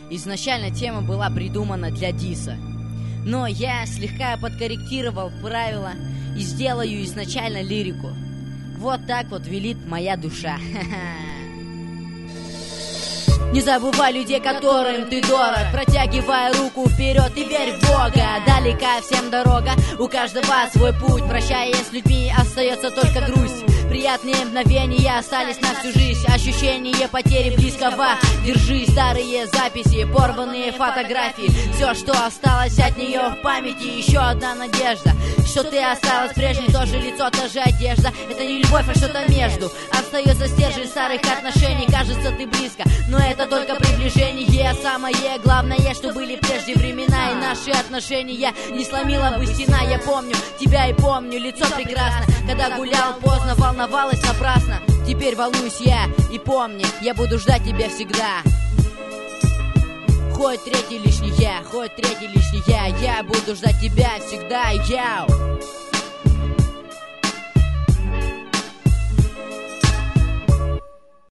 Изначально тема была придумана для диса, но я слегка подкорректировал правила и сделаю изначально лирику. Вот так вот велит моя душа. Не забывай людей, которым ты дорог, протягивай руку вперед и верь в Бога. Далека всем дорога, у каждого свой путь. Прощаясь с людьми, остается только грусть. Приятные мгновения остались на всю жизнь. Ощущение потери близкого. Держи старые записи, порванные фотографии. Все, что осталось от нее в памяти. Еще одна надежда, что ты осталась прежней. То же лицо, та же одежда. Это не любовь, а что-то между. Остается стержень старых отношений. Кажется, ты близко, но это только приближение. Самое главное, что были прежде времена. И наши отношения не сломила бы стена. Я помню тебя и помню лицо прекрасно. Когда гулял поздно, волновалась напрасно. Теперь волнуюсь я и помни, я буду ждать тебя всегда. Хоть третий лишний я, хоть третий лишний я буду ждать тебя всегда, яу.